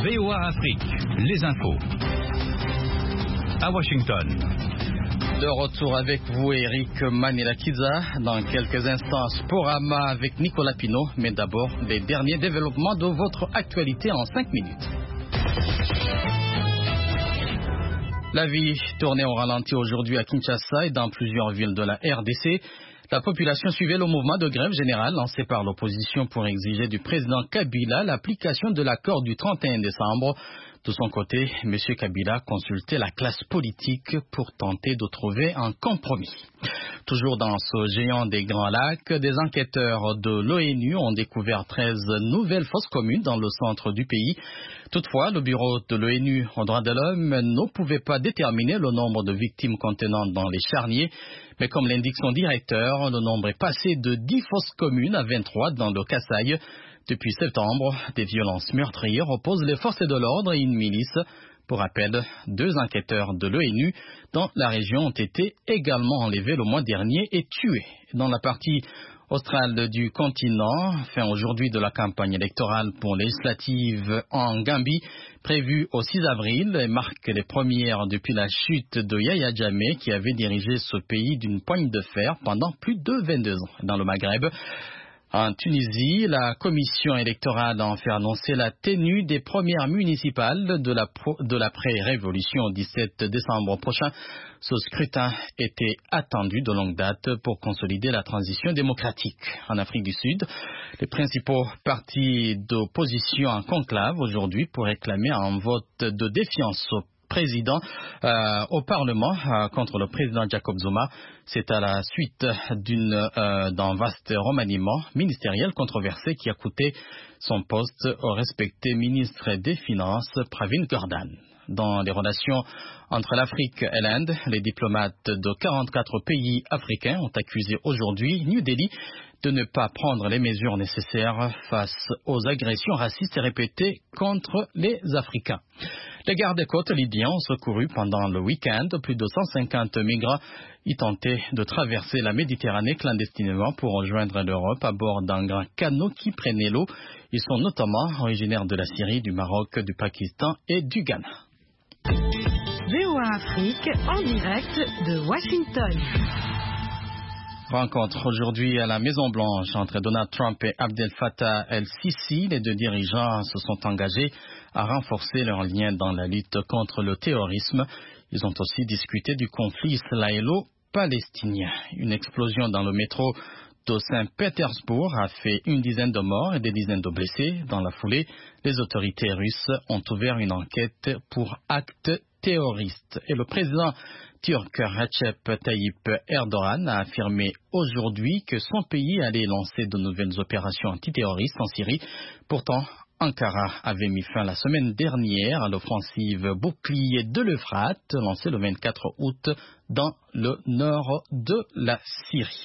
VOA Afrique, les infos. À Washington. De retour avec vous, Eric Manilakiza. Dans quelques instants, Sporama avec Nicolas Pinault. Mais d'abord, les derniers développements de votre actualité en 5 minutes. La vie tournait au ralenti aujourd'hui à Kinshasa et dans plusieurs villes de la RDC. La population suivait le mouvement de grève générale lancé par l'opposition pour exiger du président Kabila l'application de l'accord du 31 décembre. De son côté, M. Kabila consultait la classe politique pour tenter de trouver un compromis. Toujours dans ce géant des Grands Lacs, des enquêteurs de l'ONU ont découvert 13 nouvelles fosses communes dans le centre du pays. Toutefois, le bureau de l'ONU aux droits de l'homme ne pouvait pas déterminer le nombre de victimes contenant dans les charniers. Mais comme l'indique son directeur, le nombre est passé de 10 fosses communes à 23 dans le Kasaï. Depuis septembre, des violences meurtrières opposent les forces de l'ordre et une milice. Pour rappel, 2 enquêteurs de l'ONU dans la région ont été également enlevés le mois dernier et tués. Dans la partie australe du continent, fin aujourd'hui de la campagne électorale pour législative en Gambie, prévue au 6 avril, marque les premières depuis la chute de Yahya Jammeh qui avait dirigé ce pays d'une poigne de fer pendant plus de 22 ans. Dans le Maghreb, en Tunisie, la commission électorale a fait annoncer la tenue des premières municipales de l'après-révolution au 17 décembre prochain. Ce scrutin était attendu de longue date pour consolider la transition démocratique. En Afrique du Sud, les principaux partis d'opposition en conclave aujourd'hui pour réclamer un vote de défiance au Parlement contre le président Jacob Zuma. C'est à la suite d'un vaste remaniement ministériel controversé qui a coûté son poste au respecté ministre des Finances Pravin Gordhan. Dans les relations entre l'Afrique et l'Inde, les diplomates de 44 pays africains ont accusé aujourd'hui New Delhi de ne pas prendre les mesures nécessaires face aux agressions racistes répétées contre les Africains. Les gardes-côtes libyens ont secouru pendant le week-end plus de 150 migrants y tentaient de traverser la Méditerranée clandestinement pour rejoindre l'Europe à bord d'un grand canot qui prenait l'eau. Ils sont notamment originaires de la Syrie, du Maroc, du Pakistan et du Ghana. VOA Afrique en direct de Washington. Rencontre aujourd'hui à la Maison-Blanche entre Donald Trump et Abdel Fattah el-Sisi. Les 2 dirigeants se sont engagés à renforcer leurs liens dans la lutte contre le terrorisme. Ils ont aussi discuté du conflit israélo-palestinien. Une explosion dans le métro de Saint-Pétersbourg a fait une dizaine de morts et des dizaines de blessés. Dans la foulée, les autorités russes ont ouvert une enquête pour actes terroristes. Et le président turc Recep Tayyip Erdogan a affirmé aujourd'hui que son pays allait lancer de nouvelles opérations antiterroristes en Syrie. Pourtant, Ankara avait mis fin la semaine dernière à l'offensive bouclier de l'Euphrate lancée le 24 août dans le nord de la Syrie.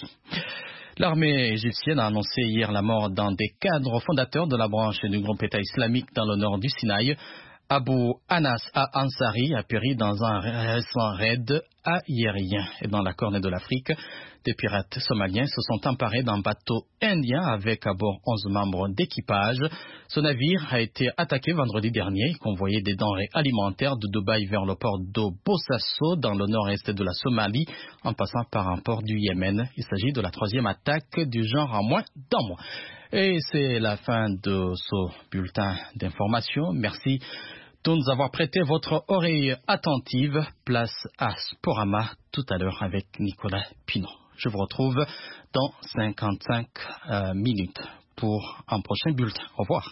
L'armée égyptienne a annoncé hier la mort d'un des cadres fondateurs de la branche du groupe État islamique dans le nord du Sinaï. Abu Anas Ansari a péri dans un récent raid aérien. Et dans la Corne de l'Afrique, des pirates somaliens se sont emparés d'un bateau indien avec à bord 11 membres d'équipage. Ce navire a été attaqué vendredi dernier. Il convoyait des denrées alimentaires de Dubaï vers le port de Bosaso dans le nord-est de la Somalie en passant par un port du Yémen. Il s'agit de la 3e attaque du genre en moins d'un mois. Et c'est la fin de ce bulletin d'information. Merci de nous avoir prêté votre oreille attentive. Place à Sporama tout à l'heure avec Nicolas Pinault. Je vous retrouve dans 55 minutes pour un prochain bulletin. Au revoir.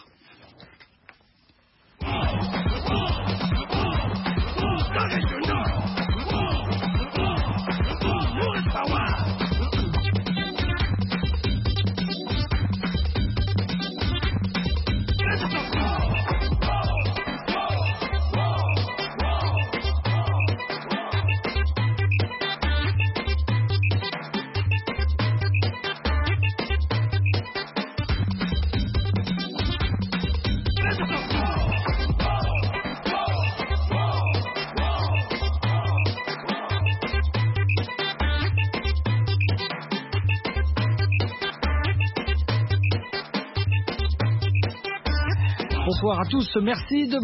Bonsoir à tous, merci de